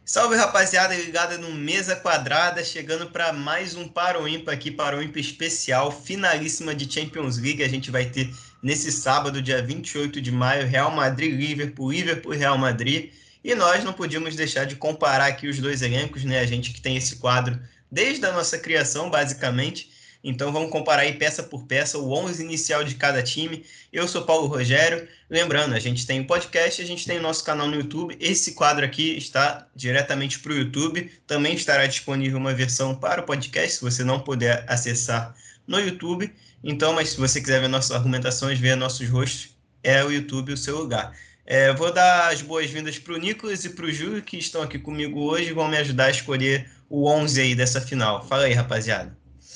Salve, rapaziada, ligada no Mesa Quadrada, chegando para mais um Para o Ímpar aqui, Para o Ímpar especial, finalíssima de Champions League. A gente vai ter nesse sábado, dia 28 de maio, Real Madrid, Liverpool, Liverpool e Real Madrid. E nós não podíamos deixar de comparar aqui os dois elencos, né? A gente que tem esse quadro desde a nossa criação, basicamente. Então vamos comparar aí peça por peça o 11 inicial de cada time. Eu sou Paulo Rogério. Lembrando, a gente tem o podcast, a gente tem o nosso canal no YouTube. Esse quadro aqui está diretamente para o YouTube. Também estará disponível uma versão para o podcast, se você não puder acessar no YouTube. Então, mas se você quiser ver nossas argumentações, ver nossos rostos, é o YouTube o seu lugar. Vou dar as boas-vindas para o Nicolas e para o Júlio, que estão aqui comigo hoje e vão me ajudar a escolher o 11 aí dessa final. Fala aí, rapaziada.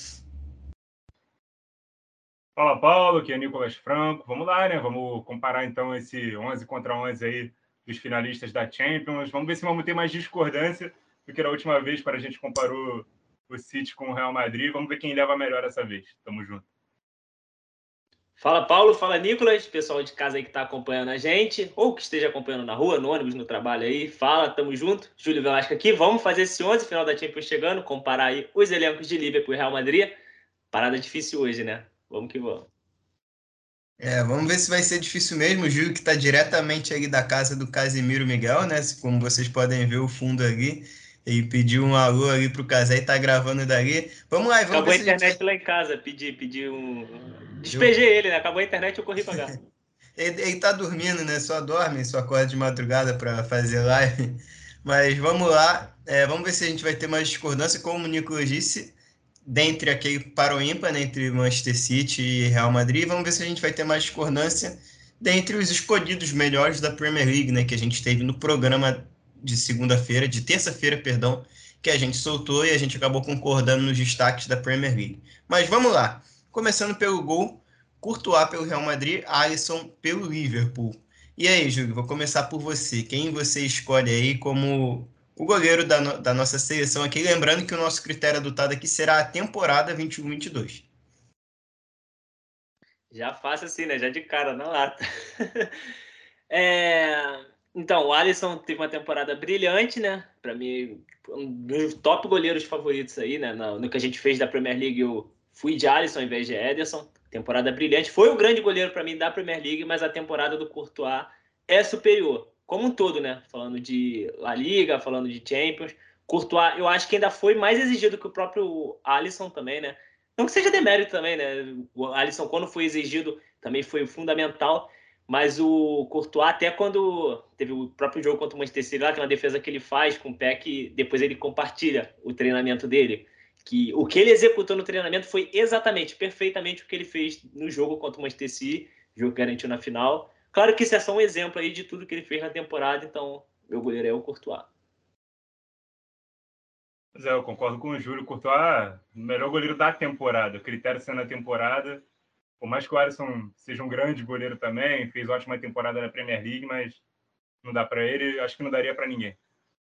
Fala, Paulo, aqui é Nicolas Franco. Vamos lá, né? Vamos comparar, então, esse 11 contra 11 aí dos finalistas da Champions. Vamos ver se vamos ter mais discordância do que na última vez, quando a gente comparou o City com o Real Madrid. Vamos ver quem leva melhor essa vez. Tamo junto. Fala, Paulo. Fala, Nicolas. Pessoal de casa aí que está acompanhando a gente, ou que esteja acompanhando na rua, no ônibus, no trabalho aí. Fala, tamo junto. Júlio Velasco aqui. Vamos fazer esse 11 final da Champions chegando, comparar aí os elencos de Liverpool e Real Madrid. Parada difícil hoje, né? Vamos que vamos. Vamos ver se vai ser difícil mesmo. O Gil, que está diretamente ali da casa do Casimiro Miguel, né? Como vocês podem ver o fundo ali. E pediu um alô ali pro Casé e tá gravando dali. Vamos lá, vamos Acabou ver a internet lá em casa. Pedi um. Despejei ele, né? Acabou a internet, eu corri pra cá. Ele tá dormindo, né? Só dorme, só acorda de madrugada para fazer live. Mas vamos lá. Vamos ver se a gente vai ter mais discordância. Como o Nicolas disse, dentre aquele para o ímpar, né, entre Manchester City e Real Madrid, vamos ver se a gente vai ter mais discordância dentre os escolhidos melhores da Premier League, né, que a gente teve no programa de terça-feira, perdão, que a gente soltou e a gente acabou concordando nos destaques da Premier League. Mas vamos lá, começando pelo gol, Courtois pelo Real Madrid, Alisson pelo Liverpool. E aí, Júlio, vou começar por você. Quem você escolhe aí como o goleiro da nossa seleção aqui, lembrando que o nosso critério adotado aqui será a temporada 21-22. Já faço assim, né? Já de cara, na lata. Então, o Alisson teve uma temporada brilhante, né? Para mim, um dos top goleiros favoritos aí, né? No que a gente fez da Premier League, eu fui de Alisson ao invés de Ederson. Temporada brilhante. Foi o grande goleiro para mim da Premier League, mas a temporada do Courtois é superior. Como um todo, né? Falando de La Liga, falando de Champions. Courtois, eu acho que ainda foi mais exigido que o próprio Alisson também, né? Não que seja demérito também, né? O Alisson, quando foi exigido, também foi fundamental. Mas o Courtois, até quando teve o próprio jogo contra o Manchester City, lá, tem uma defesa que ele faz com o pé que depois ele compartilha o treinamento dele. Que o que ele executou no treinamento foi exatamente, perfeitamente o que ele fez no jogo contra o Manchester City, jogo que garantiu na final. Claro que isso é só um exemplo aí de tudo que ele fez na temporada, então meu goleiro é o Courtois. Pois eu concordo com o Júlio. Courtois, o melhor goleiro da temporada. O critério sendo a temporada. Por mais que o Alisson seja um grande goleiro também, fez ótima temporada na Premier League, mas não dá para ele, acho que não daria para ninguém.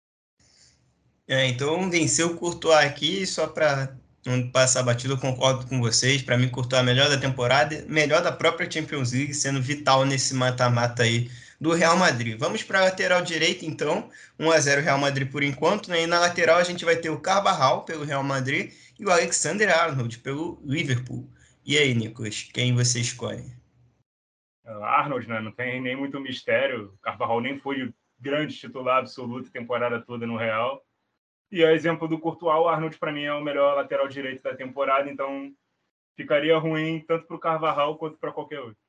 Então venceu o Courtois aqui, só para não passar batido, eu concordo com vocês. Para mim, Courtois é melhor da temporada, melhor da própria Champions League, sendo vital nesse mata-mata aí do Real Madrid. Vamos para a lateral direita, então. 1-0 Real Madrid por enquanto, né? E na lateral a gente vai ter o Carvajal pelo Real Madrid e o Alexander-Arnold pelo Liverpool. E aí, Nicolas, quem você escolhe? Arnold, né? Não tem nem muito mistério. Carvajal nem foi o grande titular absoluto a temporada toda no Real. E a exemplo do Courtois, o Arnold, para mim, é o melhor lateral direito da temporada, então ficaria ruim tanto para o Carvajal quanto para qualquer outro.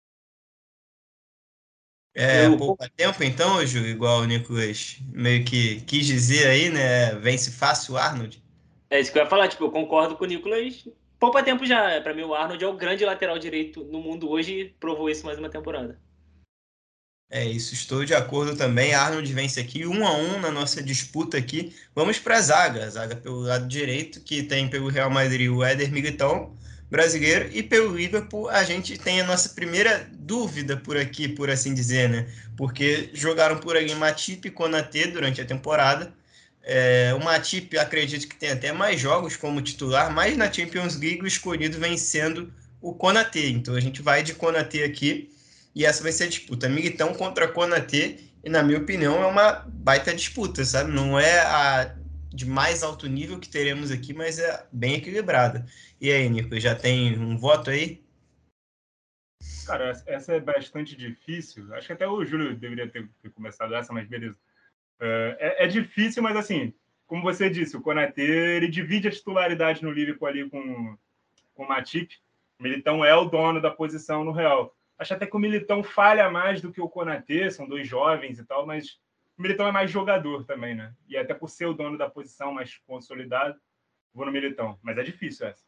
Pouco tempo, então, Ju, igual o Nicolas meio que quis dizer aí, né? Vence fácil o Arnold. É isso que eu ia falar, tipo, eu concordo com o Nicolas. Poupa tempo já, para mim o Arnold é o grande lateral direito no mundo hoje e provou isso mais uma temporada. É isso, estou de acordo também. Arnold vence aqui 1-1 na nossa disputa aqui. Vamos para a zaga pelo lado direito, que tem pelo Real Madrid o Éder Militão, brasileiro, e pelo Liverpool a gente tem a nossa primeira dúvida por aqui, por assim dizer, né? Porque jogaram por ali Matip e Konaté durante a temporada. O Matip acredito que tem até mais jogos como titular, mas na Champions League o escolhido vem sendo o Konaté. Então a gente vai de Konaté aqui. E essa vai ser a disputa. Militão contra Konaté. E, na minha opinião, é uma baita disputa, sabe? Não é a de mais alto nível que teremos aqui, mas é bem equilibrada. E aí, Nico, já tem um voto aí? Cara, essa é bastante difícil. Acho que até o Júlio deveria ter começado essa, mas beleza. É difícil, mas assim, como você disse, o Konaté ele divide a titularidade no Liverpool ali com o Matip. O Militão é o dono da posição no Real. Acho até que o Militão falha mais do que o Konaté, são dois jovens e tal, mas o Militão é mais jogador também, né? E até por ser o dono da posição mais consolidado, vou no Militão. Mas é difícil essa.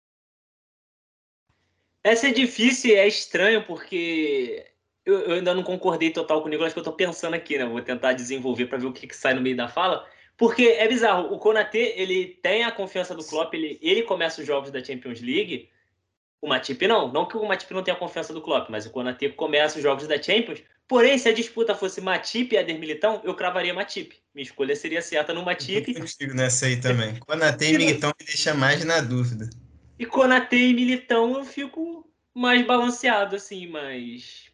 Essa é difícil e é estranho, porque eu ainda não concordei total com o Nicolas, que eu tô pensando aqui, né? Vou tentar desenvolver para ver o que sai no meio da fala. Porque é bizarro, o Konaté, ele tem a confiança do Klopp, ele começa os jogos da Champions League, o Matip não. Não que o Matip não tenha a confiança do Klopp, mas o Konaté começa os jogos da Champions. Porém, se a disputa fosse Matip e Éder Militão, eu cravaria Matip. Minha escolha seria certa no Eu tô Matip. contigo nessa aí também. Konaté e E, no, Militão me deixa mais na dúvida. e Konaté e Militão eu fico mais balanceado, assim, mas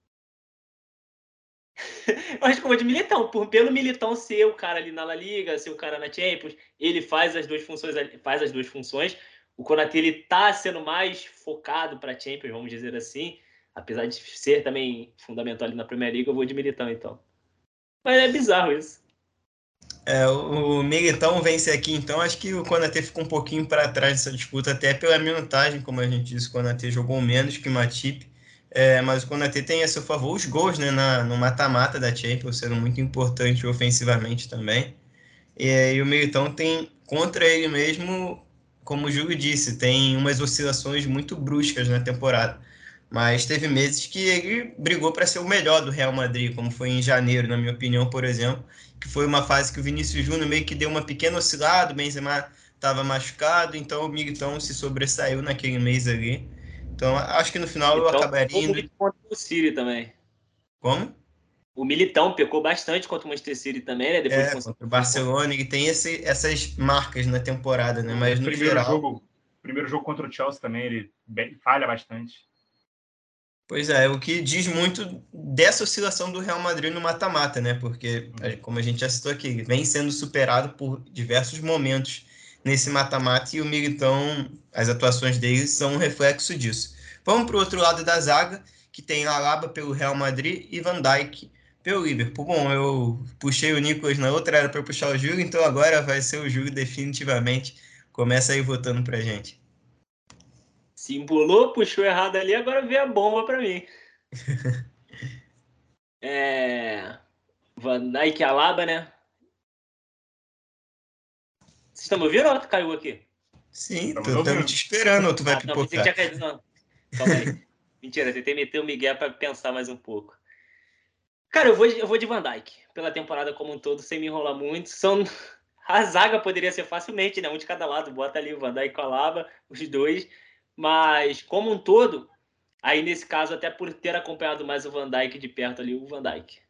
eu acho que eu vou de Militão, pelo Militão ser o cara ali na La Liga, ser o cara na Champions, ele faz as duas funções, faz as duas funções. O Konaté ele tá sendo mais focado para Champions, vamos dizer assim, apesar de ser também fundamental ali na Premier League, eu vou de Militão então. Mas é bizarro isso. O Militão vence aqui, então acho que o Konaté ficou um pouquinho para trás dessa disputa, até pela minutagem, como a gente disse, o Konaté jogou menos que o Matip, mas o Konaté tem a seu favor os gols, né, no mata-mata da Champions, sendo muito importante ofensivamente também. E o Militão tem contra ele mesmo, como o Júlio disse, tem umas oscilações muito bruscas na temporada. Mas teve meses que ele brigou para ser o melhor do Real Madrid, como foi em janeiro, na minha opinião, por exemplo, que foi uma fase que o Vinícius Júnior meio que deu uma pequena oscilada, o Benzema estava machucado, então o Militão se sobressaiu naquele mês ali. Então acho que no final eu Então, acabaria pecou indo. muito contra o City também. Como? O Militão pecou bastante contra o Manchester City também, né? Depois conseguiu Contra o fazer ponto. Barcelona, ele tem essas marcas na temporada, né? O Mas no geral. primeiro jogo contra o Chelsea também, ele falha bastante. Pois é, o que diz muito dessa oscilação do Real Madrid no mata-mata, né? Porque, como a gente já citou aqui, ele vem sendo superado por diversos momentos nesse mata-mata e o Militão, as atuações dele são um reflexo disso. Vamos para o outro lado da zaga, que tem Alaba pelo Real Madrid e Van Dijk pelo Liverpool. Bom, eu puxei o Nicolas na outra, era para puxar o Júlio, então agora vai ser o Júlio definitivamente. Começa aí votando para gente. Se embolou, puxou errado ali, agora vê a bomba para mim. Van Dijk e Alaba, né? Vocês estão me ouvindo ou caiu aqui? Sim, Estamos estamos te ouvindo. esperando, ou tu vai Ah, não, pensei que pipocar. tinha caído. Não, calma aí. Mentira, tentei meter o Miguel para pensar mais um pouco. Cara, eu vou de Van Dijk, pela temporada como um todo, sem me enrolar muito. A zaga poderia ser facilmente, né? Um de cada lado, bota ali o Van Dijk com a Alaba, os dois. Mas, como um todo, aí nesse caso, até por ter acompanhado mais o Van Dijk de perto ali, o Van Dijk.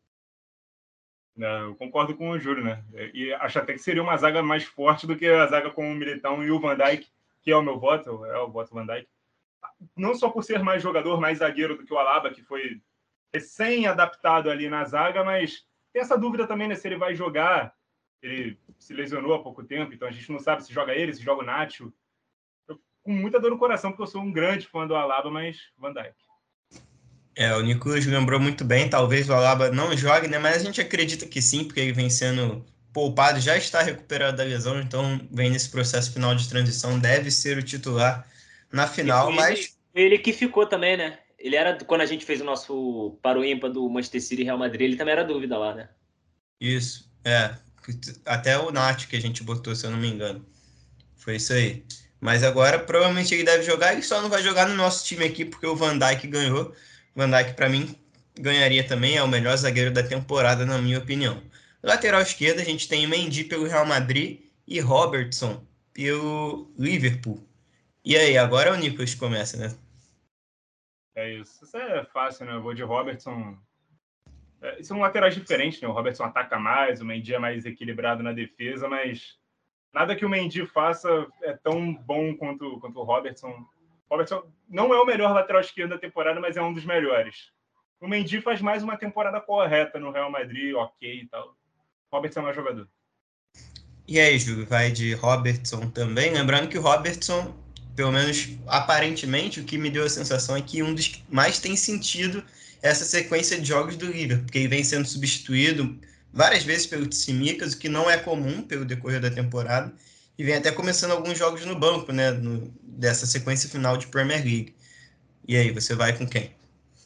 Eu concordo com o Júlio, né? E acho até que seria uma zaga mais forte do que a zaga com o Militão e o Van Dijk, que é o meu voto, é o voto Van Dijk. Não só por ser mais jogador, mais zagueiro do que o Alaba, que foi recém-adaptado ali na zaga, mas tem essa dúvida também, né? Se ele vai jogar. Ele se lesionou há pouco tempo, então a gente não sabe se joga ele, se joga o Nacho. Eu, com muita dor no coração, porque eu sou um grande fã do Alaba, mas Van Dijk. O Nicolas lembrou muito bem, talvez o Alaba não jogue, né? Mas a gente acredita que sim, porque ele vem sendo poupado, já está recuperado da lesão, então vem nesse processo final de transição, deve ser o titular na E final, mas foi ele que ficou também, né? Ele era, quando a gente fez o nosso Paro Ímpar do Manchester City e Real Madrid, ele também era dúvida lá, né? isso, até o Nath que a gente botou, se eu não me engano, foi isso aí. Mas agora provavelmente ele deve jogar, ele só não vai jogar no nosso time aqui, porque o Van Dijk ganhou. O Van Dijk, para mim, ganharia também, é o melhor zagueiro da temporada, na minha opinião. Lateral esquerda, a gente tem Mendy pelo Real Madrid e Robertson pelo Liverpool. E aí, agora é o Nicolas que começa, né? É isso. Isso é fácil, né? Eu vou de Robertson. São laterais diferentes, né? O Robertson ataca mais, o Mendy é mais equilibrado na defesa, mas nada que o Mendy faça é tão bom quanto o Robertson. O Robertson não é o melhor lateral esquerdo da temporada, mas é um dos melhores. O Mendy faz mais uma temporada correta no Real Madrid, ok e tal. O Robertson é mais jogador. E aí, Júlio, vai de Robertson também? Lembrando que o Robertson, pelo menos aparentemente, o que me deu a sensação é que um dos que mais tem sentido essa sequência de jogos do Liverpool, porque ele vem sendo substituído várias vezes pelo Tsimikas, o que não é comum pelo decorrer da temporada, e vem até começando alguns jogos no banco, né, dessa sequência final de Premier League. E aí, você vai com quem?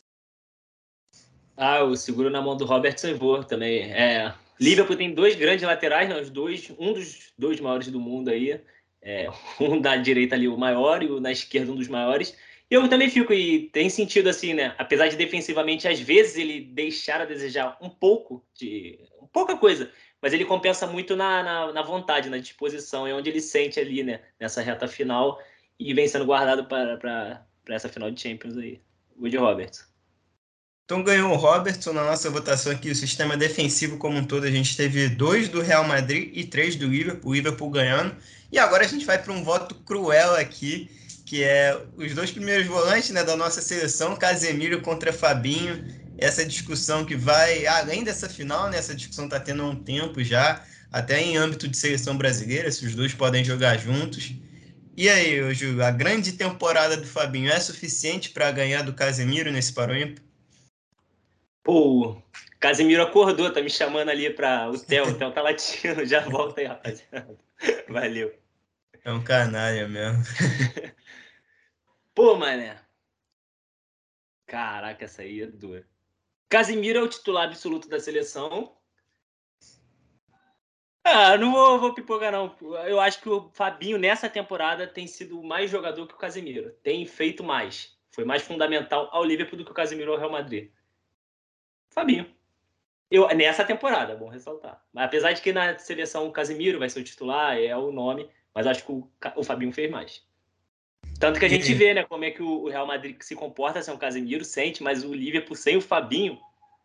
Eu seguro na mão do Robertson e vou também. Liverpool tem dois grandes laterais, né, um dos dois maiores do mundo aí. Um da direita ali, o maior, e o na esquerda, um dos maiores. E eu também fico, e tem sentido assim, né? Apesar de defensivamente, às vezes, ele deixar a desejar pouca coisa, mas ele compensa muito na vontade, na disposição, é onde ele sente ali, né? Nessa reta final, e vem sendo guardado para essa final de Champions aí. O de Robertson. Então ganhou o Robertson na nossa votação aqui, o sistema defensivo como um todo. A gente teve 2 do Real Madrid e 3 do Liverpool, o Liverpool ganhando. E agora a gente vai para um voto cruel aqui, que é os dois primeiros volantes, né, da nossa seleção, Casemiro contra Fabinho. Essa discussão que vai além dessa final, né, essa discussão está tendo há um tempo já, até em âmbito de seleção brasileira, se os dois podem jogar juntos. E aí, Júlio, a grande temporada do Fabinho é suficiente para ganhar do Casemiro nesse Paralímpico? Pô, Casemiro acordou, tá me chamando ali para o Theo tá latindo, já volta aí, rapaziada. Valeu. É um canalha mesmo. Pô, mané. Caraca, essa aí é dura. Casemiro é o titular absoluto da seleção. Não vou pipocar, não. Eu acho que o Fabinho, nessa temporada, tem sido mais jogador que o Casemiro. Tem feito mais. Foi mais fundamental ao Liverpool do que o Casemiro ao Real Madrid. Fabinho. Nessa temporada, é bom ressaltar. Mas, apesar de que na seleção o Casemiro vai ser o titular, é o nome, mas acho que o Fabinho fez mais. Tanto que a gente vê, né, como é que o Real Madrid se comporta sem o Casemiro, sente, mas o Liverpool sem o Fabinho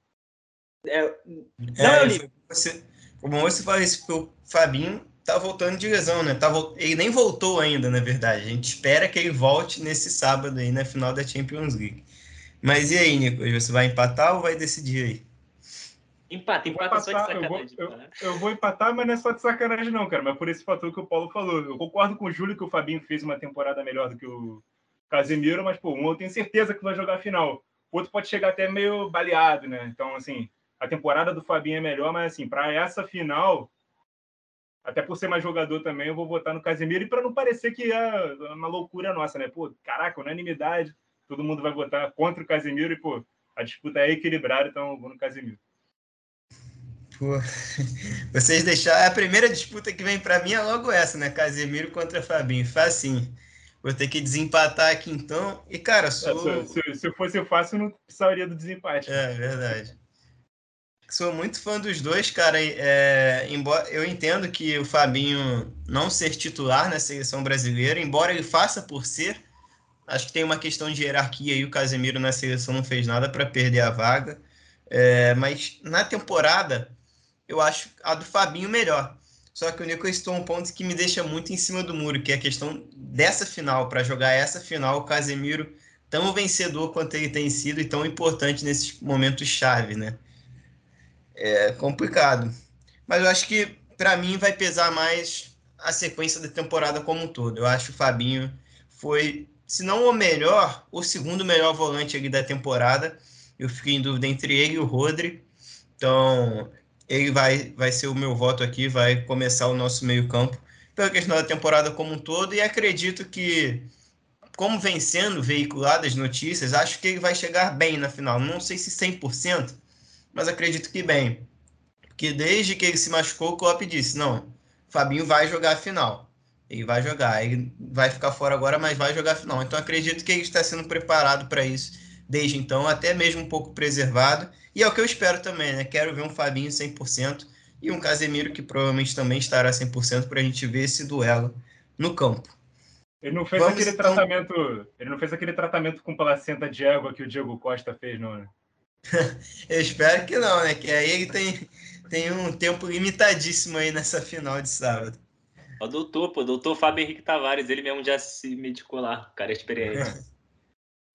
não é o Liverpool. Como você falou isso, o Fabinho tá voltando de lesão, né? Ele nem voltou ainda, na verdade. A gente espera que ele volte nesse sábado aí, na final da Champions League. Mas e aí, Nicolas, você vai empatar ou vai decidir aí? Empata só de sacanagem. Eu vou empatar, mas não é só de sacanagem não, cara. Mas por esse fator que o Paulo falou. Eu concordo com o Júlio que o Fabinho fez uma temporada melhor do que o Casemiro, mas, pô, um eu tenho certeza que vai jogar a final. O outro pode chegar até meio baleado, né? Então, assim, a temporada do Fabinho é melhor, mas, assim, para essa final, até por ser mais jogador também, eu vou votar no Casemiro. E para não parecer que é uma loucura nossa, né? Pô, caraca, unanimidade, todo mundo vai votar contra o Casemiro e, pô, a disputa é equilibrada, então eu vou no Casemiro. Pô, vocês deixaram. A primeira disputa que vem para mim é logo essa, né? Casemiro contra Fabinho. Facinho. Vou ter que desempatar aqui então. E, cara, Se fosse fácil, não precisaria do desempate. É verdade. Sou muito fã dos dois, cara. Embora eu entendo que o Fabinho não ser titular na seleção brasileira, embora ele faça por ser, acho que tem uma questão de hierarquia e o Casemiro na seleção não fez nada para perder a vaga. Mas na temporada, eu acho a do Fabinho melhor. Só que o Nico citou um ponto que me deixa muito em cima do muro, que é a questão dessa final. Para jogar essa final, o Casemiro, tão vencedor quanto ele tem sido e tão importante nesses momentos chave, né? É complicado. Mas eu acho que, para mim, vai pesar mais a sequência da temporada como um todo. Eu acho que o Fabinho foi, se não o melhor, o segundo melhor volante ali da temporada. Eu fiquei em dúvida entre ele e o Rodri. Então, ele vai ser o meu voto aqui, vai começar o nosso meio-campo pela questão da temporada como um todo. E acredito que, como vem sendo veiculadas notícias, acho que ele vai chegar bem na final. Não sei se 100%, mas acredito que bem. Porque desde que ele se machucou, o Klopp disse, não, Fabinho vai jogar a final. Ele vai jogar. Ele vai ficar fora agora, mas vai jogar a final. Então acredito que ele está sendo preparado para isso desde então, até mesmo um pouco preservado. E é o que eu espero também, né? Quero ver um Fabinho 100% e um Casemiro que provavelmente também estará 100% para a gente ver esse duelo no campo. Ele não fez ele não fez aquele tratamento com placenta de égua que o Diego Costa fez, não, né? Eu espero que não, né? Que aí ele tem um tempo limitadíssimo aí nessa final de sábado. O doutor Fábio Henrique Tavares, ele mesmo já se medicou lá, cara experiente.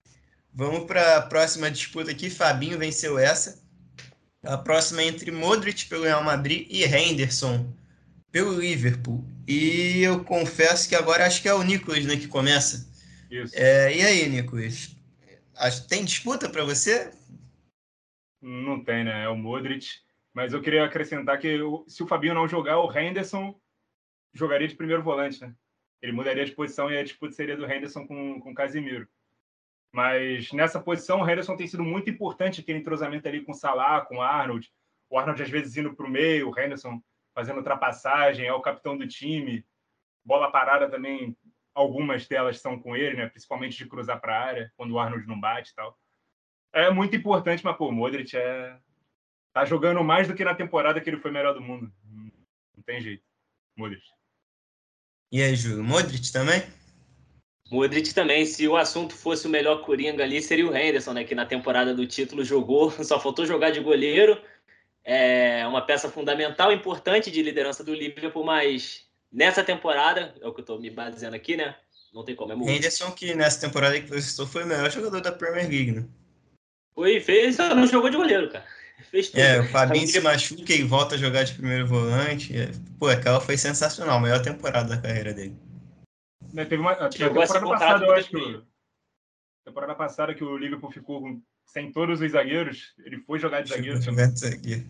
Vamos para a próxima disputa aqui. Fabinho venceu essa. A próxima é entre Modric pelo Real Madrid e Henderson pelo Liverpool. E eu confesso que agora acho que é o Nicolas, né, que começa. Isso. E aí, Nicolas? Tem disputa para você? Não tem, né? É o Modric. Mas eu queria acrescentar que se o Fabinho não jogar, o Henderson jogaria de primeiro volante, né? Ele mudaria de posição e a disputa seria do Henderson com o Casemiro. Mas nessa posição, o Henderson tem sido muito importante, aquele entrosamento ali com o Salah, com o Arnold. O Arnold às vezes indo para o meio, o Henderson fazendo ultrapassagem, é o capitão do time. Bola parada também, algumas delas são com ele, né? Principalmente de cruzar para a área, quando o Arnold não bate e tal. É muito importante, mas pô, o Modric tá jogando mais do que na temporada que ele foi melhor do mundo. Não tem jeito. Modric. E aí, Júlio? Modric também? Modric também, se o assunto fosse o melhor Coringa ali, seria o Henderson, né? Que na temporada do título jogou, só faltou jogar de goleiro. É uma peça fundamental, importante de liderança do Liverpool, mas nessa temporada, é o que eu tô me baseando aqui, né? Não tem como, é Modric. Henderson, que nessa temporada que você citou, foi o melhor jogador da Premier League, né? Foi, fez, só não jogou de goleiro, cara. Fez tudo. O Fabinho se machuca e volta a jogar de primeiro volante. Pô, aquela foi sensacional, a melhor temporada da carreira dele. Né, teve uma a Chegou a ser temporada comprado passada, por eu acho 2 milhões. temporada passada que o Liverpool ficou sem todos os zagueiros, ele foi jogar de Chegou zagueiro também. jogando isso aqui.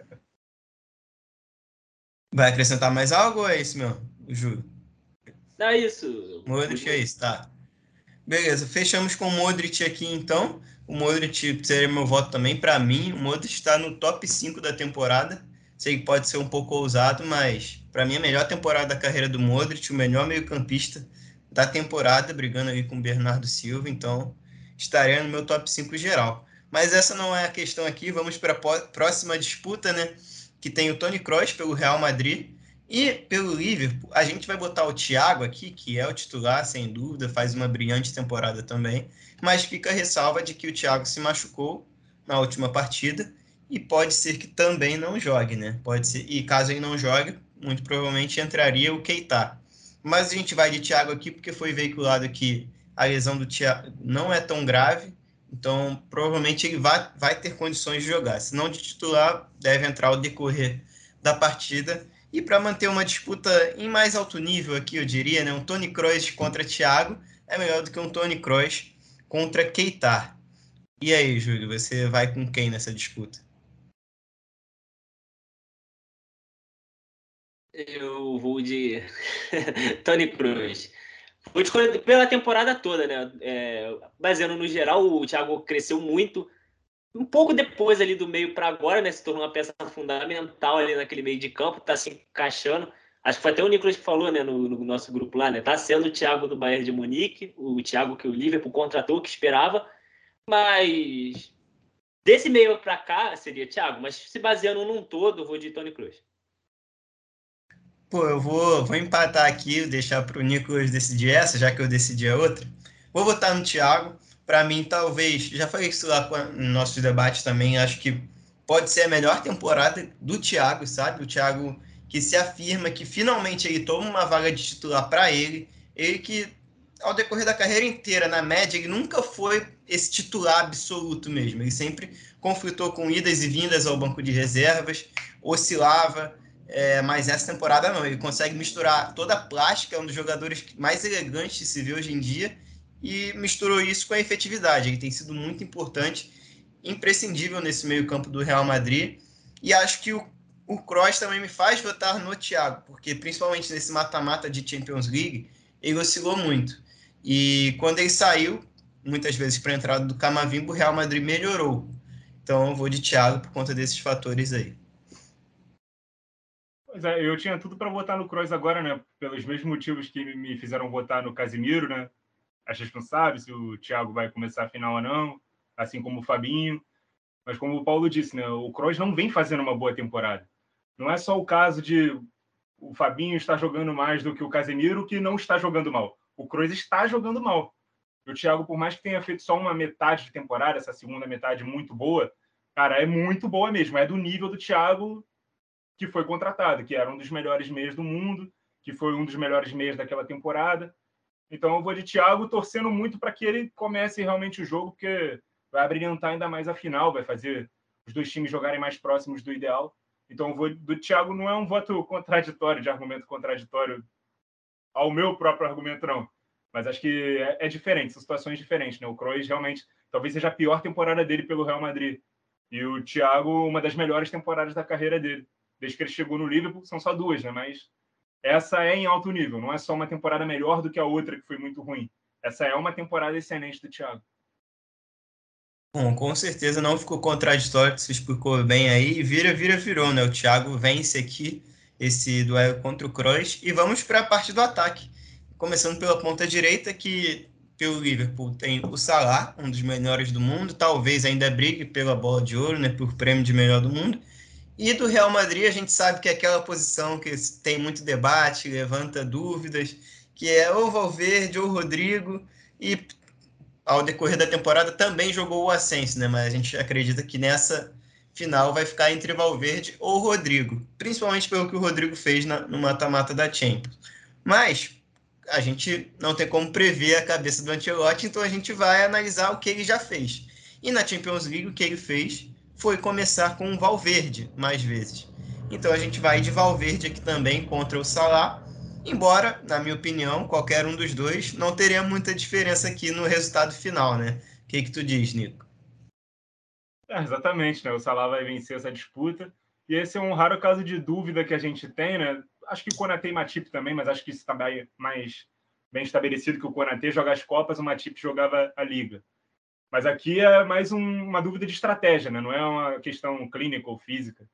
Vai acrescentar mais algo ou é isso, meu? Júlio? Não, é isso. Modric é Muito. isso, tá. Beleza, fechamos com o Modric aqui então. O Modric seria meu voto também. Para mim, o Modric está no top 5 da temporada. Sei que pode ser um pouco ousado, mas para mim a melhor temporada da carreira do Modric, o melhor meio-campista da temporada, brigando aí com o Bernardo Silva. Então, estaria no meu top 5 geral. Mas essa não é a questão aqui. Vamos para a próxima disputa, né? Que tem o Toni Kroos pelo Real Madrid. E pelo Liverpool, a gente vai botar o Thiago aqui, que é o titular, sem dúvida, faz uma brilhante temporada também, mas fica a ressalva de que o Thiago se machucou na última partida e pode ser que também não jogue, né? Pode ser, e caso ele não jogue, muito provavelmente entraria o Keita. Mas a gente vai de Thiago aqui porque foi veiculado que a lesão do Thiago não é tão grave, então provavelmente ele vai ter condições de jogar. Se não de titular, deve entrar ao decorrer da partida. E para manter uma disputa em mais alto nível aqui, eu diria, né, um Toni Kroos contra Thiago é melhor do que um Toni Kroos contra Keita. E aí, Júlio, você vai com quem nessa disputa? Eu vou de Toni Kroos. Vou escolher pela temporada toda, né? Baseando no geral, o Thiago cresceu muito. Um pouco depois ali do meio para agora, né? Se tornou uma peça fundamental ali naquele meio de campo, tá se encaixando. Acho que foi até o Nicolas que falou, né, no nosso grupo lá, né? Tá sendo o Thiago do Bayern de Munique, o Thiago que o Liverpool contratou, que esperava. Mas desse meio para cá seria Thiago, mas se baseando num todo, eu vou de Toni Kroos. Pô, eu vou empatar aqui, deixar para o Nicolas decidir essa, já que eu decidi a outra. Vou votar no Thiago. Para mim, talvez, já falei isso lá no nosso debate também, acho que pode ser a melhor temporada do Thiago, sabe? O Thiago que se afirma, que finalmente ele toma uma vaga de titular para ele. Ele que, ao decorrer da carreira inteira, na média, ele nunca foi esse titular absoluto mesmo. Ele sempre conflitou com idas e vindas ao banco de reservas, oscilava, mas essa temporada não, ele consegue misturar toda a plástica, é um dos jogadores mais elegantes de se ver hoje em dia, e misturou isso com a efetividade. Ele tem sido muito importante, imprescindível nesse meio campo do Real Madrid, e acho que o Kroos também me faz votar no Thiago, porque principalmente nesse mata-mata de Champions League, ele oscilou muito. E quando ele saiu, muitas vezes para a entrada do Camavinga, o Real Madrid melhorou. Então eu vou de Thiago por conta desses fatores aí. Pois é, eu tinha tudo para votar no Kroos agora, né? Pelos mesmos motivos que me fizeram votar no Casemiro, né? A gente não sabe se o Thiago vai começar a final ou não, assim como o Fabinho. Mas como o Paulo disse, né? O Kroos não vem fazendo uma boa temporada. Não é só o caso de o Fabinho estar jogando mais do que o Casemiro, que não está jogando mal. O Kroos está jogando mal. E o Thiago, por mais que tenha feito só uma metade de temporada, essa segunda metade muito boa, cara, é muito boa mesmo. É do nível do Thiago que foi contratado, que era um dos melhores meias do mundo, que foi um dos melhores meias daquela temporada. Então eu vou de Thiago, torcendo muito para que ele comece realmente o jogo, porque vai abrilhantar ainda mais a final, vai fazer os dois times jogarem mais próximos do ideal. Então eu vou do Thiago, não é um voto contraditório, de argumento contraditório ao meu próprio argumento, não. Mas acho que é diferente, são situações diferentes, né? O Kroos realmente talvez seja a pior temporada dele pelo Real Madrid. E o Thiago, uma das melhores temporadas da carreira dele. Desde que ele chegou no Liverpool, são só duas, né? Mas essa é em alto nível, não é só uma temporada melhor do que a outra, que foi muito ruim. Essa é uma temporada excelente do Thiago. Bom, com certeza não ficou contraditório, se explicou bem aí. Virou, né? O Thiago vence aqui esse duelo contra o Kroos. E vamos para a parte do ataque. Começando pela ponta direita, que pelo Liverpool tem o Salah, um dos melhores do mundo. Talvez ainda brigue pela bola de ouro, né? Por prêmio de melhor do mundo. E do Real Madrid, a gente sabe que é aquela posição que tem muito debate, levanta dúvidas, que é ou Valverde ou Rodrigo. E ao decorrer da temporada também jogou o Asensio, né? Mas a gente acredita que nessa final vai ficar entre Valverde ou Rodrigo, principalmente pelo que o Rodrigo fez no mata-mata da Champions. Mas a gente não tem como prever a cabeça do Ancelotti, então a gente vai analisar o que ele já fez. E na Champions League o que ele fez foi começar com o Valverde mais vezes. Então a gente vai de Valverde aqui também contra o Salah. Embora, na minha opinião, qualquer um dos dois não teria muita diferença aqui no resultado final, né? O que tu diz, Nico? Exatamente, né? O Salah vai vencer essa disputa. E esse é um raro caso de dúvida que a gente tem, né? Acho que o Konaté e Matip também, mas acho que isso está mais bem estabelecido que o Konaté joga as Copas, o Matip jogava a Liga. Mas aqui é mais uma dúvida de estratégia, né? Não é uma questão clínica ou física.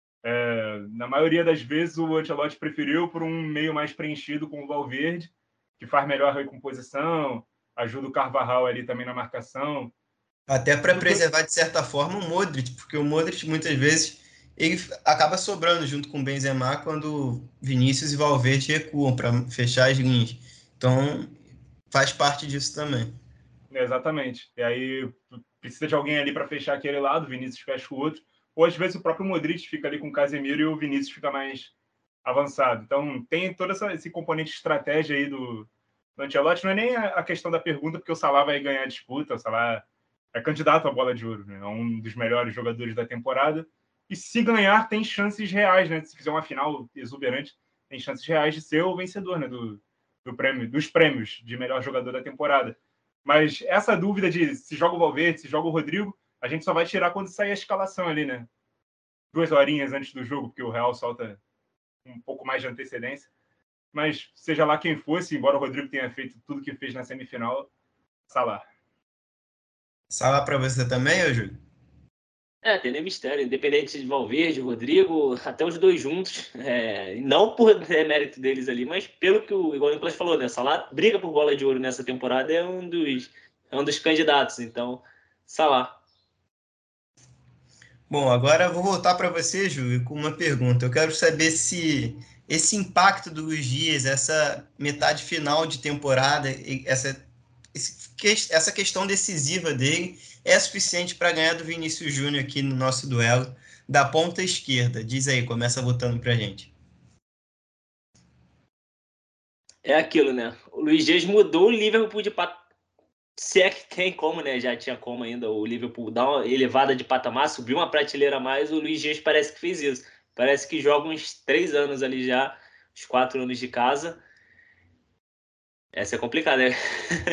Na maioria das vezes, o Ancelotti preferiu por um meio mais preenchido com o Valverde, que faz melhor a recomposição, ajuda o Carvajal ali também na marcação. Até para preservar, de certa forma, o Modric, porque o Modric, muitas vezes, ele acaba sobrando junto com o Benzema quando Vinícius e Valverde recuam para fechar as linhas. Então, faz parte disso também. Exatamente. E aí precisa de alguém ali para fechar aquele lado, o Vinícius fecha o outro. Ou às vezes o próprio Modric fica ali com o Casemiro e o Vinícius fica mais avançado. Então tem todo esse componente de estratégia aí do Ancelotti. Não é nem a questão da pergunta, porque o Salah vai ganhar a disputa, o Salah é candidato à bola de ouro, né? É um dos melhores jogadores da temporada. E se ganhar, tem chances reais, né? Se fizer uma final exuberante, tem chances reais de ser o vencedor, né? Do prêmio, dos prêmios de melhor jogador da temporada. Mas essa dúvida de se joga o Valverde, se joga o Rodrigo, a gente só vai tirar quando sair a escalação ali, né? 2 horinhas antes do jogo, porque o Real solta um pouco mais de antecedência. Mas seja lá quem fosse, embora o Rodrigo tenha feito tudo que fez na semifinal, Salah. Salah para você também, ô Júlio? Tem nem mistério. Independente de Valverde, Rodrigo, até os dois juntos. Não por mérito deles ali, mas pelo que igual o Nicolas falou, né? Salah briga por bola de ouro nessa temporada, é um dos candidatos. Então, Salah. Bom, agora eu vou voltar para você, Júlio, com uma pergunta. Eu quero saber se esse impacto do Luiz Dias, essa metade final de temporada, essa questão decisiva dele é suficiente para ganhar do Vinícius Júnior aqui no nosso duelo da ponta esquerda. Diz aí, começa votando para a gente. É aquilo, né? O Luiz Dias mudou o Liverpool de patamar. Se é que tem como, né? Já tinha como ainda o Liverpool dar uma elevada de patamar, subir uma prateleira a mais. O Luiz Dias parece que fez isso. Parece que joga uns 3 anos ali já, uns 4 anos de casa. Essa é complicada, né?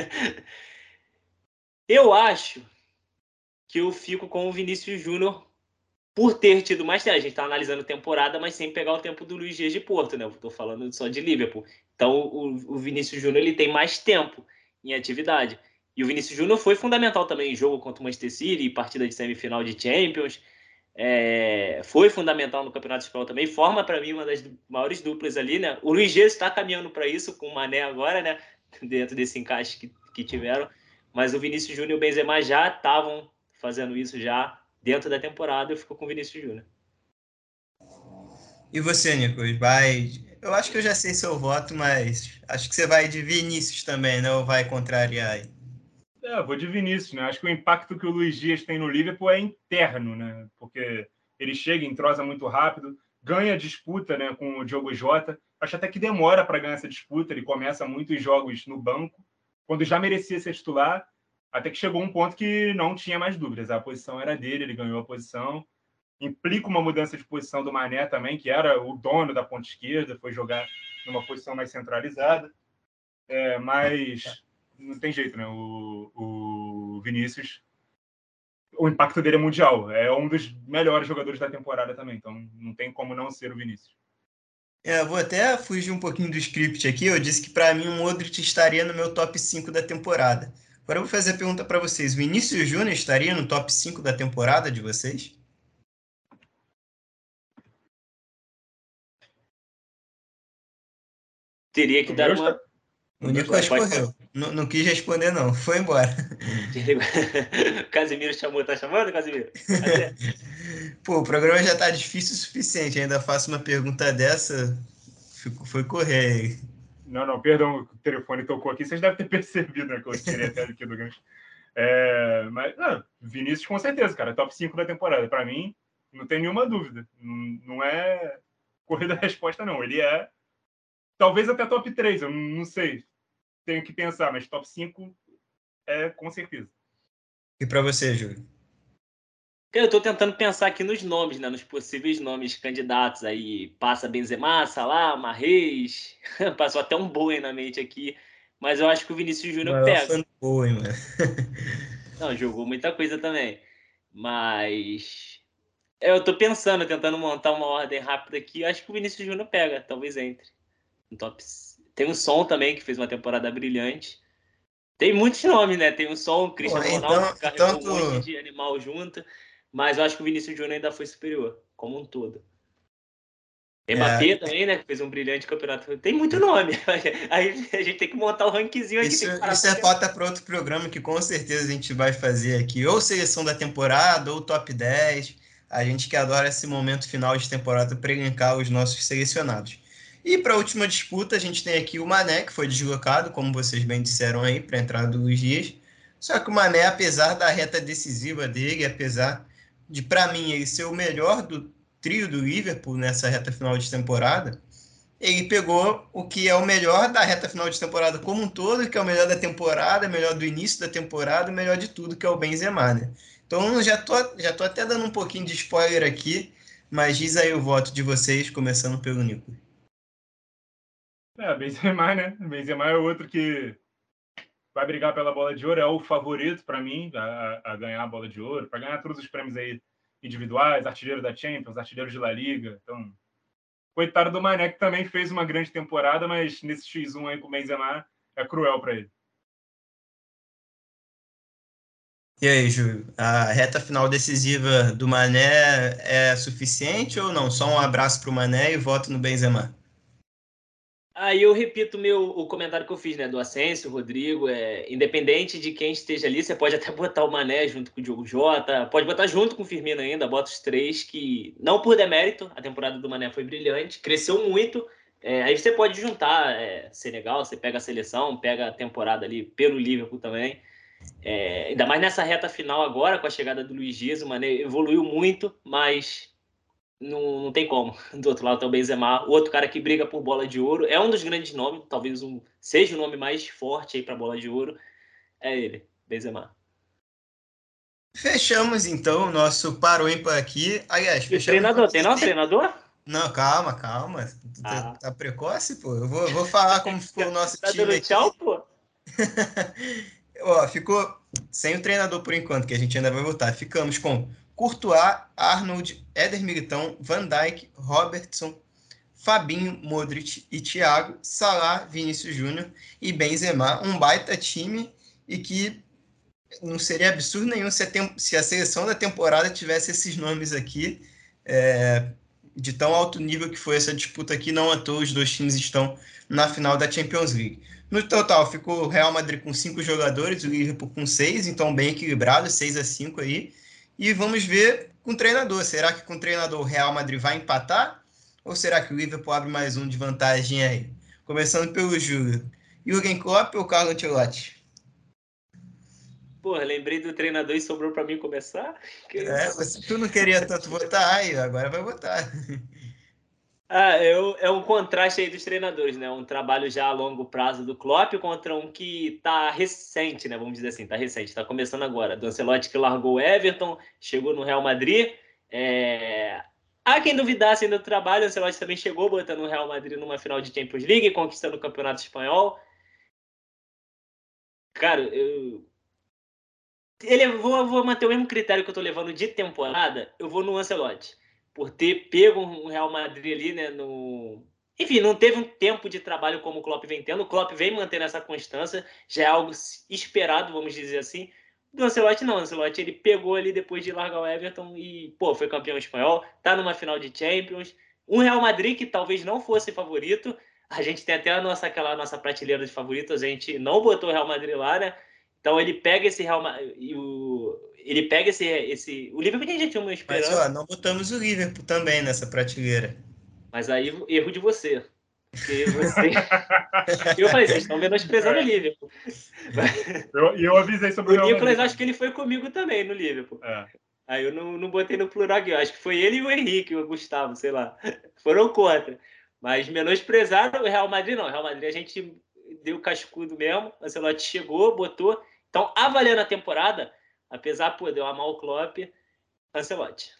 Eu acho que eu fico com o Vinícius Júnior por ter tido mais tempo. A gente está analisando temporada, mas sem pegar o tempo do Luiz Dias de Porto, né? Eu tô falando só de Liverpool. Então, o Vinícius Júnior ele tem mais tempo em atividade. E o Vinícius Júnior foi fundamental também em jogo contra o Manchester City, partida de semifinal de Champions. Foi fundamental no Campeonato Espanhol também. Forma, para mim, uma das maiores duplas ali, né? O Luiz Dias está caminhando para isso, com o Mané agora, né? Dentro desse encaixe que tiveram. Mas o Vinícius Júnior e o Benzema já estavam fazendo isso já dentro da temporada. Eu fico com o Vinícius Júnior. E você, Nicolas, vai... Eu acho que eu já sei seu voto, mas acho que você vai de Vinícius também, né? Ou vai contrariar aí? Vou de Vinícius, né? Acho que o impacto que o Luiz Dias tem no Liverpool é interno, né? Porque ele chega, entrosa muito rápido, ganha disputa, né, com o Diogo Jota. Acho até que demora para ganhar essa disputa. Ele começa muitos jogos no banco, quando já merecia ser titular, até que chegou um ponto que não tinha mais dúvidas. A posição era dele, ele ganhou a posição. Implica uma mudança de posição do Mané também, que era o dono da ponta esquerda, foi jogar numa posição mais centralizada. Mas não tem jeito, né? O Vinícius, o impacto dele é mundial. É um dos melhores jogadores da temporada também, então não tem como não ser o Vinícius. Eu vou até fugir um pouquinho do script aqui. Eu disse que para mim o Modric estaria no meu top 5 da temporada. Agora eu vou fazer a pergunta para vocês. Vinícius Júnior estaria no top 5 da temporada de vocês? Teria que dar uma... O Nicolas correu. Não quis responder, não. Foi embora. Casimiro chamou. Tá chamando, Casimiro? Pô, o programa já tá difícil o suficiente. Ainda faço uma pergunta dessa. Foi correr. Não, perdão, o telefone tocou aqui. Vocês devem ter percebido, né? Que eu tirei até aqui do gancho. Mas, Vinícius, com certeza, cara. Top 5 da temporada. Para mim, não tem nenhuma dúvida. Não é corrida da resposta, não. Ele é, talvez até top 3. Eu não sei. Tenho que pensar, mas top 5 é com certeza. E para você, Júlio? Eu tô tentando pensar aqui nos nomes, né? Nos possíveis nomes candidatos. Aí passa Benzema, Salah, Mahrez. Passou até um Bowen na mente aqui. Mas eu acho que o Vinícius Júnior Maior pega. fã do Bowen, mano. Não, jogou muita coisa também. Mas eu tô pensando, tentando montar uma ordem rápida aqui. Acho que o Vinícius Júnior pega, talvez entre. No top. Tem o Son também, que fez uma temporada brilhante. Tem muitos nomes, né? Tem o Son, o Pô, Cristiano Ronaldo, que carregou um monte tu... de animal junto. Mas eu acho que o Vinícius Júnior ainda foi superior, como um todo. Mbappé também, né? Que fez um brilhante campeonato. Tem muito nome. Aí a gente tem que montar o rankzinho aqui. Isso é pauta para outro programa que com certeza a gente vai fazer aqui. Ou seleção da temporada, ou top 10. A gente que adora esse momento final de temporada para elencar os nossos selecionados. E para a última disputa, a gente tem aqui o Mané, que foi deslocado, como vocês bem disseram aí, para a entrada do Luiz Dias. Só que o Mané, apesar da reta decisiva dele, apesar de, para mim, ele ser o melhor do trio do Liverpool nessa reta final de temporada, ele pegou o que é o melhor da reta final de temporada como um todo, que é o melhor da temporada, melhor do início da temporada, melhor de tudo, que é o Benzema, né? Então já tô até dando um pouquinho de spoiler aqui, mas diz aí o voto de vocês, começando pelo Nico. Benzema, né? Benzema é outro que vai brigar pela bola de ouro, é o favorito para mim a ganhar a bola de ouro, para ganhar todos os prêmios aí individuais, artilheiro da Champions, artilheiro de La Liga. Então, coitado do Mané, que também fez uma grande temporada, mas nesse X1 aí com o Benzema é cruel para ele. E aí, Júlio, a reta final decisiva do Mané é suficiente ou não? Só um abraço para o Mané e voto no Benzema. Aí eu repito o comentário que eu fiz, né? Do Asensio, o Rodrigo. Independente de quem esteja ali, você pode até botar o Mané junto com o Diogo Jota, pode botar junto com o Firmino ainda, bota os três que, não por demérito, a temporada do Mané foi brilhante, cresceu muito. Aí você pode juntar Senegal, você pega a seleção, pega a temporada ali pelo Liverpool também. Ainda mais nessa reta final agora, com a chegada do Luiz Dias, o Mané evoluiu muito, mas não tem como. Do outro lado tem o Benzema, o outro cara que briga por bola de ouro, é um dos grandes nomes, talvez seja o nome mais forte aí para bola de ouro, é ele, Benzema. Fechamos então o nosso Paro Ímpar aqui. Aliás, E o fechamos treinador, então. tem não treinador? Não, calma. Tá precoce, pô. Eu vou falar como ficou o nosso Tá time dando aqui. tchau, pô? Ó, ficou sem o treinador por enquanto, que a gente ainda vai voltar. Ficamos com Courtois, Arnold, Éder Militão, Van Dijk, Robertson, Fabinho, Modric e Thiago, Salah, Vinícius Júnior e Benzema. Um baita time e que não seria absurdo nenhum se a seleção da temporada tivesse esses nomes aqui. De tão alto nível que foi essa disputa aqui, não à toa os dois times estão na final da Champions League. No total, ficou o Real Madrid com 5 jogadores, o Liverpool com 6, então bem equilibrado, 6-5 aí. E vamos ver com o treinador. Será que com o treinador o Real Madrid vai empatar? Ou será que o Liverpool abre mais um de vantagem aí? Começando pelo Júlio. Jürgen Klopp ou Carlo Ancelotti? Porra, lembrei do treinador e sobrou para mim começar? Que isso? Tu não queria tanto votar, aí agora vai votar. É um contraste aí dos treinadores, né? Um trabalho já a longo prazo do Klopp contra um que tá recente, né? Vamos dizer assim, tá recente, tá começando agora. Do Ancelotti que largou o Everton, chegou no Real Madrid. Há quem duvidasse ainda do trabalho, o Ancelotti também chegou botando o Real Madrid numa final de Champions League, conquistando o Campeonato Espanhol. Cara, vou manter o mesmo critério que eu tô levando de temporada, eu vou no Ancelotti. Por ter pego um Real Madrid ali, né, Enfim, não teve um tempo de trabalho como o Klopp vem tendo. O Klopp vem mantendo essa constância, já é algo esperado, vamos dizer assim. Do Ancelotti não, o Ancelotti ele pegou ali depois de largar o Everton e, pô, foi campeão espanhol, tá numa final de Champions. Um Real Madrid que talvez não fosse favorito, a gente tem até aquela nossa prateleira de favoritos, a gente não botou o Real Madrid lá, né? Então ele pega esse Real ele pega o Liverpool que a gente já tinha uma Mas, esperança, ó, não botamos o Liverpool também nessa prateleira. mas aí erro de você, porque você eu falei, vocês estão menosprezando o Liverpool. Eu avisei sobre O o Real Nicolas, Madrid. acho que ele foi comigo também no Liverpool. É. Aí eu não botei no plural aqui, eu acho que foi ele e o Henrique, o Gustavo, sei lá, foram contra. Mas menosprezaram o Real Madrid, não. O Real Madrid a gente deu cascudo mesmo, o Ancelotti chegou, botou. Então, avaliando a temporada, apesar, pô, de eu amar o Klopp, Ancelotti.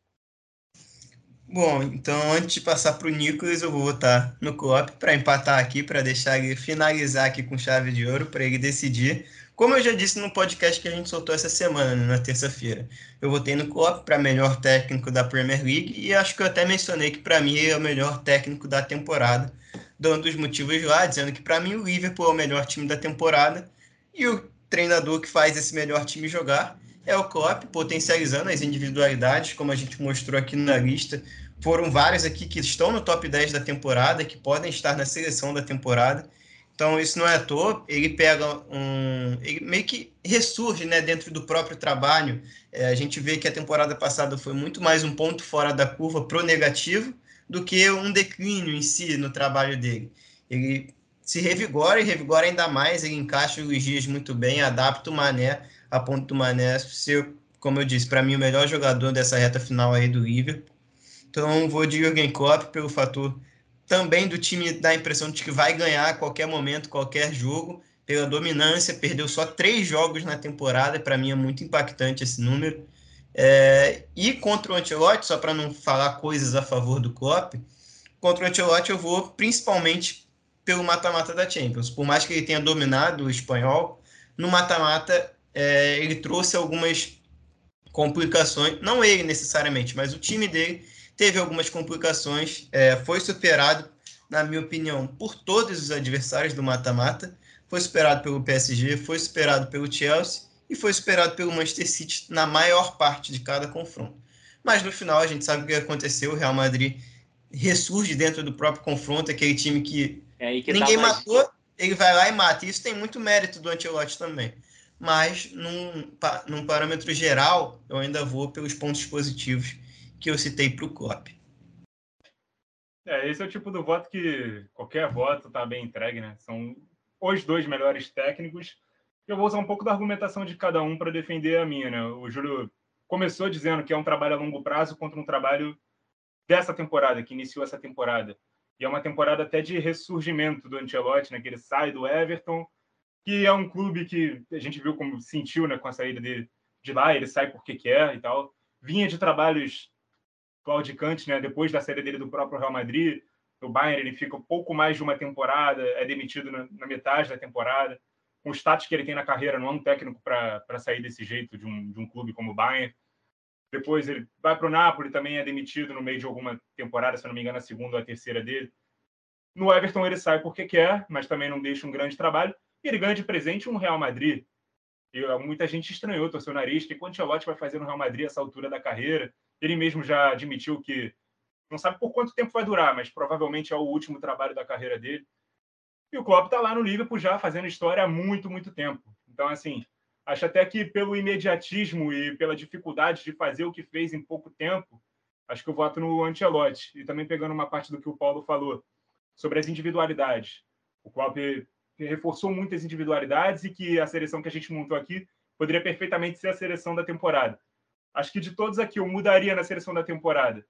Bom, então antes de passar para o Nicolas, eu vou votar no Klopp para empatar aqui, para deixar ele finalizar aqui com chave de ouro, para ele decidir. Como eu já disse no podcast que a gente soltou essa semana, né, na terça-feira, eu votei no Klopp para melhor técnico da Premier League e acho que eu até mencionei que para mim ele é o melhor técnico da temporada, dando os motivos lá, dizendo que para mim o Liverpool é o melhor time da temporada e o treinador que faz esse melhor time jogar é o Klopp, potencializando as individualidades, como a gente mostrou aqui na lista. Foram vários aqui que estão no top 10 da temporada, que podem estar na seleção da temporada. Então, isso não é à toa. Ele pega ele meio que ressurge, né, dentro do próprio trabalho. A gente vê que a temporada passada foi muito mais um ponto fora da curva pro negativo do que um declínio em si no trabalho dele. Ele se revigora e revigora ainda mais. Ele encaixa o Luís Dias muito bem, adapta o Mané a ponto do Mané ser, como eu disse, para mim o melhor jogador dessa reta final aí do Liverpool. Então vou de Jürgen Klopp pelo fator também do time dar a impressão de que vai ganhar a qualquer momento, qualquer jogo, pela dominância, perdeu só 3 jogos na temporada, para mim é muito impactante esse número. E contra o Ancelotti, só para não falar coisas a favor do Klopp, contra o Ancelotti eu vou principalmente pelo mata-mata da Champions. Por mais que ele tenha dominado o espanhol, no mata-mata ele trouxe algumas complicações, não ele necessariamente, mas o time dele teve algumas complicações, foi superado, na minha opinião, por todos os adversários do mata-mata, foi superado pelo PSG, foi superado pelo Chelsea e foi superado pelo Manchester City na maior parte de cada confronto. Mas no final a gente sabe o que aconteceu, o Real Madrid ressurge dentro do próprio confronto, aquele time que É aí que tá a ninguém magia. matou, ele vai lá e mata. Isso tem muito mérito do Ancelotti também. Mas, num parâmetro geral, eu ainda vou pelos pontos positivos que eu citei para o Klopp. Esse é o tipo do voto que qualquer voto está bem entregue, né? São os dois melhores técnicos. Eu vou usar um pouco da argumentação de cada um para defender a minha, né? O Júlio começou dizendo que é um trabalho a longo prazo contra um trabalho dessa temporada, que iniciou essa temporada. E é uma temporada até de ressurgimento do Ancelotti, né? Que ele sai do Everton, que é um clube que a gente viu como sentiu, né, com a saída dele de lá, ele sai porque quer e tal. Vinha de trabalhos claudicantes, né, depois da saída dele do próprio Real Madrid. No Bayern ele fica um pouco mais de uma temporada, é demitido na metade da temporada. Com o status que ele tem na carreira, não é um técnico para sair desse jeito de um clube como o Bayern. Depois ele vai para o Napoli, também é demitido no meio de alguma temporada, se não me engano, a segunda ou a terceira dele. No Everton ele sai porque quer, mas também não deixa um grande trabalho. E ele ganha de presente um Real Madrid. E muita gente estranhou, torceu o nariz, que o Ancelotti vai fazer no Real Madrid essa altura da carreira. Ele mesmo já admitiu que não sabe por quanto tempo vai durar, mas provavelmente é o último trabalho da carreira dele. E o Klopp está lá no Liverpool já fazendo história há muito, muito tempo. Então, assim, acho até que pelo imediatismo e pela dificuldade de fazer o que fez em pouco tempo, acho que eu voto no Ancelotti. E também pegando uma parte do que o Paulo falou sobre as individualidades. O Klopp reforçou muitas individualidades e que a seleção que a gente montou aqui poderia perfeitamente ser a seleção da temporada. Acho que de todos aqui eu mudaria na seleção da temporada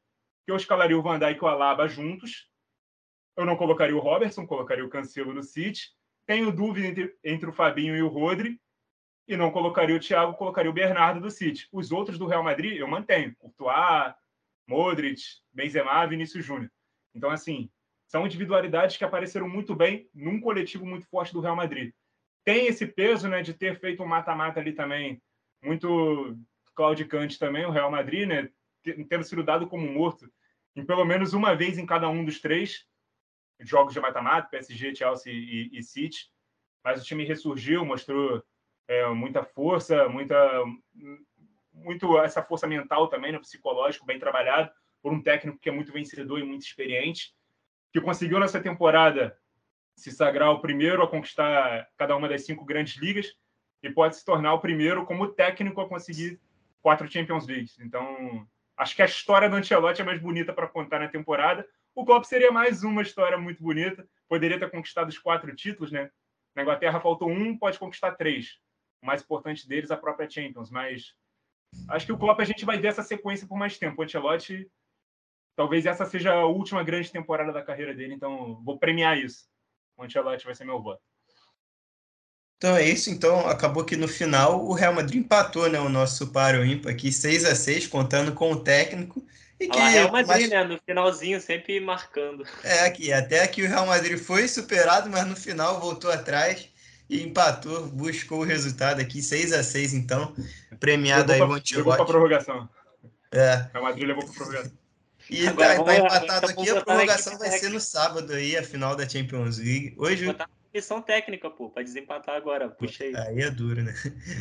que eu escalaria o Van Dijk e o Alaba juntos. Eu não colocaria o Robertson, colocaria o Cancelo no City. Tenho dúvida entre o Fabinho e o Rodri. E não colocaria o Thiago, colocaria o Bernardo do City. Os outros do Real Madrid eu mantenho. Courtois, Modric, Benzema, Vinícius Júnior. Então, assim, são individualidades que apareceram muito bem num coletivo muito forte do Real Madrid. Tem esse peso, né, de ter feito um mata-mata ali também, muito claudicante também, o Real Madrid, né, tendo sido dado como morto em pelo menos uma vez em cada um dos 3 jogos de mata-mata, PSG, Chelsea e City. Mas o time ressurgiu, mostrou muita força, muito essa força mental também, no psicológico, bem trabalhado, por um técnico que é muito vencedor e muito experiente, que conseguiu nessa temporada se sagrar o primeiro a conquistar cada uma das 5 grandes ligas e pode se tornar o primeiro como técnico a conseguir 4 Champions Leagues. Então, acho que a história do Ancelotti é mais bonita para contar na temporada. O Klopp seria mais uma história muito bonita, poderia ter conquistado os 4 títulos, né? Na Inglaterra faltou 1, pode conquistar 3. O mais importante deles, a própria Champions. Mas acho que o Klopp a gente vai ver essa sequência por mais tempo. O Ancelotti, talvez essa seja a última grande temporada da carreira dele, então vou premiar isso. O Ancelotti vai ser meu voto. Então é isso. Então acabou que no final o Real Madrid empatou, né, o nosso par ou ímpar aqui, 6-6, contando com o técnico. E que, Real Madrid, né? No finalzinho, sempre marcando. que até aqui o Real Madrid foi superado, mas no final voltou atrás e empatou, buscou o resultado aqui, 6-6, então, premiado aí o Ancelotti. Levou para prorrogação. O Real Madrid levou para prorrogação. E agora, tá empatado aqui, a prorrogação vai ser no sábado aí, a final da Champions League. Hoje... Botar comissão técnica, pô, para desempatar agora, puxa aí. Aí é duro, né?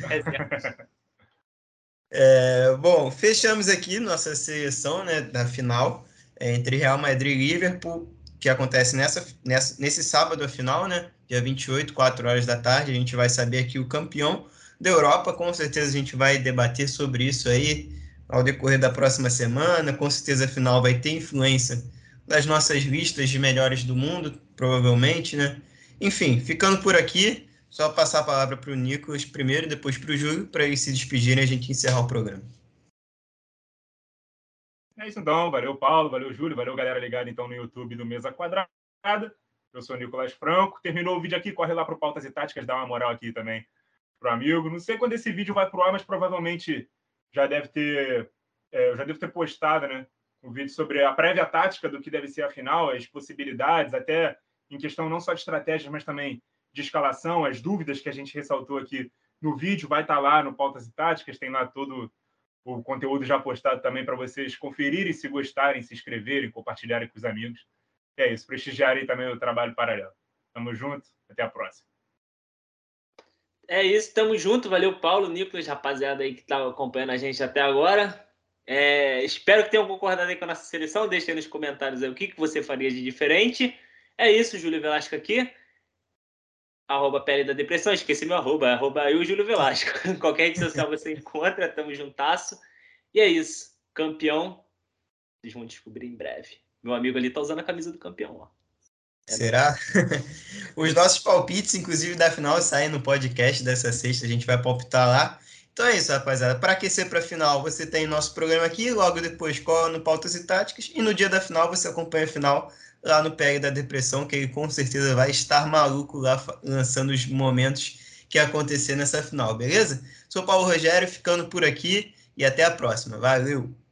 Bom, fechamos aqui nossa seleção, né, da final entre Real Madrid e Liverpool, que acontece nesse sábado a final, né, dia 28, 4 horas da tarde. A gente vai saber aqui o campeão da Europa. Com certeza a gente vai debater sobre isso aí ao decorrer da próxima semana. Com certeza a final vai ter influência das nossas listas de melhores do mundo, provavelmente, né? Enfim, ficando por aqui. Só passar a palavra para o Nicolas primeiro, depois para o Júlio, para eles se despedirem e a gente encerrar o programa. É isso então, valeu Paulo, valeu Júlio, valeu galera ligada então no YouTube do Mesa Quadrada. Eu sou o Nicolas Franco, terminou o vídeo aqui, corre lá para o Pautas e Táticas, dá uma moral aqui também pro amigo. Não sei quando esse vídeo vai pro ar, mas provavelmente já deve ter, eu já devo ter postado, né, um vídeo sobre a prévia tática do que deve ser a final, as possibilidades, até em questão não só de estratégias, mas também de escalação, as dúvidas que a gente ressaltou aqui no vídeo, vai estar lá no Pautas e Táticas, tem lá todo o conteúdo já postado também para vocês conferirem, se gostarem, se inscreverem, compartilharem com os amigos. É isso, prestigiarem também o trabalho paralelo. Tamo junto, até a próxima. É isso, tamo junto, valeu Paulo, Nicolas, rapaziada aí que tá acompanhando a gente até agora. Espero que tenham concordado aí com a nossa seleção, deixa aí nos comentários aí o que você faria de diferente. É isso, Júlio Velasco aqui. @Pele da Depressão, esqueci meu @, eu, Júlio Velasco. Qualquer rede social você encontra, tamo juntasso. E é isso, campeão, vocês vão descobrir em breve. Meu amigo ali tá usando a camisa do campeão, ó. Será? Os nossos palpites, inclusive da final, saem no podcast dessa sexta, a gente vai palpitar lá. Então é isso, rapaziada. Para aquecer para a final, você tem nosso programa aqui, logo depois cola no Pautas e Táticas, e no dia da final você acompanha a final lá no PL da Depressão, que ele com certeza vai estar maluco lá lançando os momentos que acontecer nessa final, beleza? Sou Paulo Rogério, ficando por aqui e até a próxima. Valeu!